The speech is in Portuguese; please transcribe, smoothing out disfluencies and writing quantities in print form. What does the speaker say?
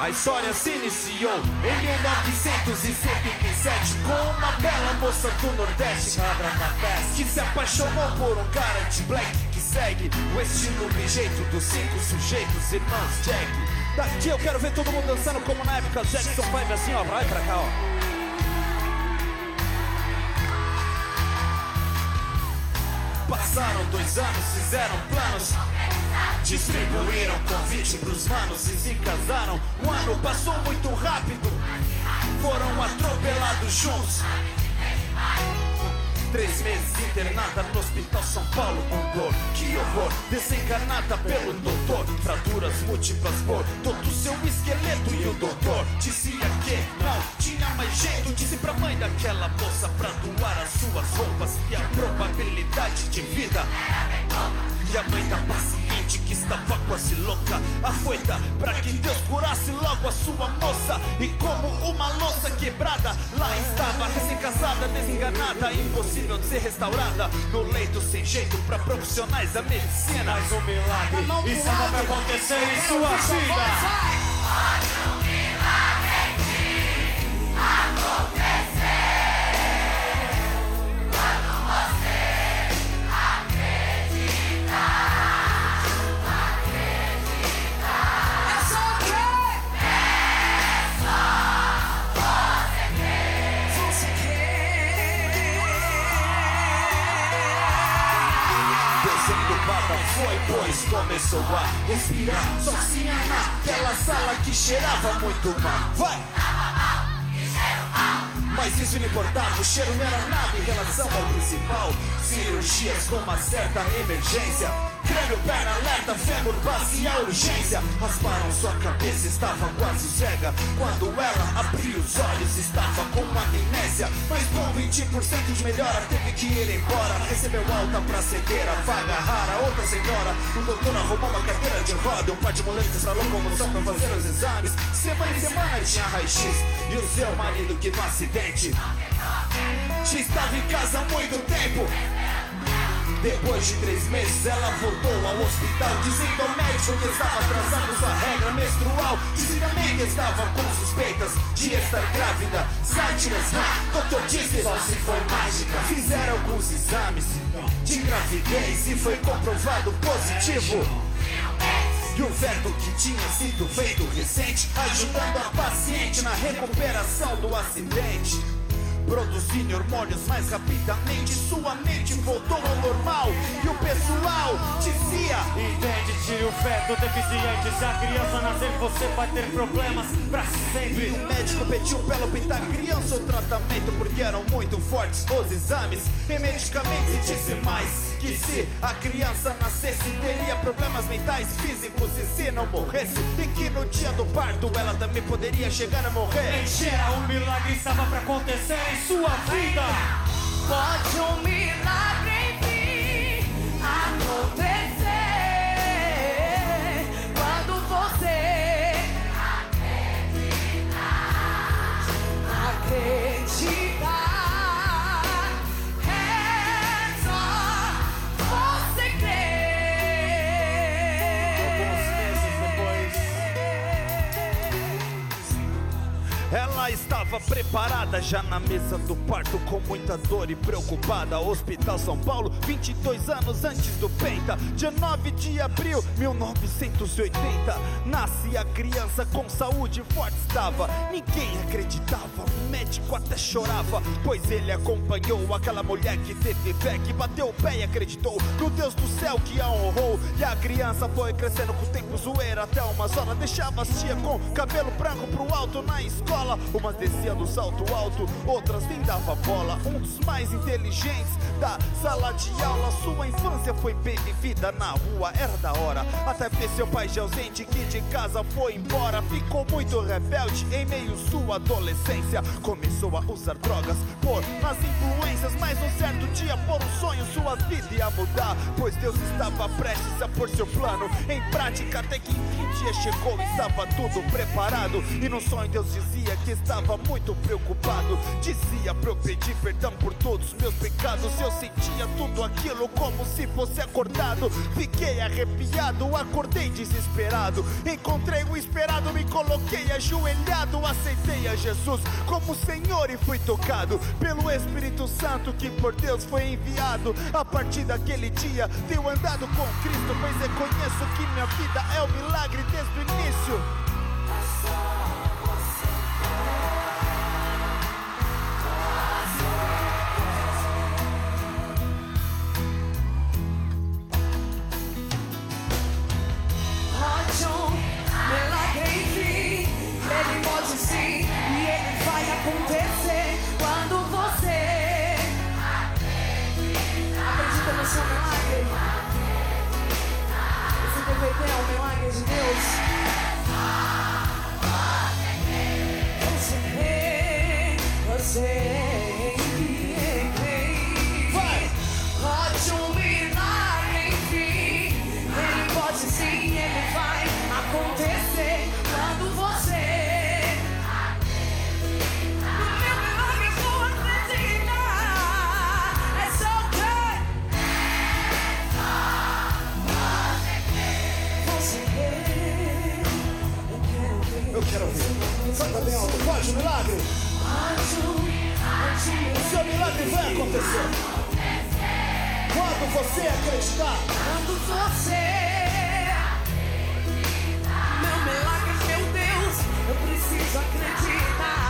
A história se iniciou em 1977 com uma bela moça do Nordeste que se apaixonou por um cara de black que segue o estilo e jeito dos 5 sujeitos irmãos Jack. Daqui eu quero ver todo mundo dançando como na época Jackson 5, assim ó, vai pra cá ó. Passaram 2 anos, fizeram planos, distribuíram convite pros manos e se casaram. Um ano passou muito rápido, foram atropelados juntos. 3 meses internada no hospital São Paulo com dor. Que horror, desencarnada pelo doutor. Fraturas múltiplas por todo o seu esqueleto. E o doutor dizia que não tinha mais jeito. Disse pra mãe daquela moça pra doar as suas roupas e a probabilidade de vida. E a mãe da paciente que estava quase louca, afoita pra que Deus curasse logo a sua moça. E como uma louça quebrada, lá estava recém-casada, desenganada, impossível de ser restaurada. No leito sem jeito pra profissionais da medicina. Mais um milagre, isso não vai acontecer em sua vida. Pode um milagre em ti acontecer quando você acreditar. É só crer. É só você crer. Você crer. Descendo baba foi, pois começou a respirar sozinha naquela sala que cheirava muito mal. Vai! Mas isso não importava, o cheiro não era nada em relação ao principal. Cirurgias com uma certa emergência, crânio, perna alerta, fêmur, base e a urgência. Rasparam sua cabeça, estava quase cega. Quando ela abriu os olhos, estava com amnésia. Mas com 20% de melhora, teve que ir embora. Recebeu alta pra cegueira, vaga rara, outra senhora. O doutor arrumou uma cadeira de roda, um par de muletas pra locomoção pra fazer os exames. Semana em semana tinha raio-x. E o seu marido que no acidente já estava em casa há muito tempo. Depois de 3 meses ela voltou ao hospital, dizendo ao médico que estava atrasando sua regra menstrual. Disse também que estava com suspeitas de estar grávida. Sátiras, doutor disse, só se foi mágica. Fizeram alguns exames de gravidez e foi comprovado positivo. E o feto que tinha sido feito recente, ajudando a paciente na recuperação do acidente. Produzindo hormônios mais rapidamente, sua mente voltou ao normal. E o pessoal dizia: entende, tire o feto deficiente. Se a criança nascer, você vai ter problemas pra sempre. E o médico pediu pra ela optar criança ou tratamento, porque eram muito fortes os exames e medicamentos. E disse mais que se a criança nascesse, teria problemas mentais, físicos, e se não morresse, e que no dia do parto ela também poderia chegar a morrer. Mentira, um milagre estava pra acontecer em sua vida. Pode um milagre em ti acontecer quando você acreditar. É só você crer. Alguns meses depois, Ela estava preparada já na mesa do parto, com muita dor e preocupada. Hospital São Paulo, 22 anos antes do Penta. Dia 9 de abril, 1980. Nasce a criança com saúde forte estava. Ninguém acreditava, o médico até chorava, pois ele acompanhou aquela mulher que teve fé, que bateu o pé e acreditou no Deus do céu que a honrou. E a criança foi crescendo com o tempo, zoeira até umas horas. Deixava as tia com cabelo branco pro alto na escola. Umas descia do salto alto, outras nem dava bola. Um dos mais inteligentes da sala de aula. Sua infância foi bem vivida na rua, era da hora. Até ver seu pai já ausente, que de casa foi embora. Ficou muito rebelde em meio sua adolescência. Começou a usar drogas por nas influências, mas um certo dia por um sonho sua vida ia mudar, pois Deus estava prestes a pôr seu plano em prática. Até que enfim um dia chegou e estava tudo preparado. E no sonho Deus dizia que estava muito preocupado. Dizia pra eu pedir perdão por todos os meus pecados. Eu sentia tudo aquilo como se fosse acordado. Fiquei arrepiado, acordei desesperado. Encontrei o esperado, me coloquei ajoelhado. Aceitei a Jesus como Senhor e fui tocado pelo Espírito Santo que por Deus foi enviado. A partir daquele dia tenho andado com Cristo, pois reconheço que minha vida é um milagre desde o início. Ele pode sim, e ele vai acontecer quando você acredita no seu milagre. Esse DVD é o milagre de Deus. Você vai. Pode um milagre vir. Ele pode sim, ele vai acontecer quando você eu quero ver. Canta bem alto. Pode um milagre. O seu milagre vai acontecer quando você acreditar. Quando você, meu milagre, meu Deus, eu preciso acreditar.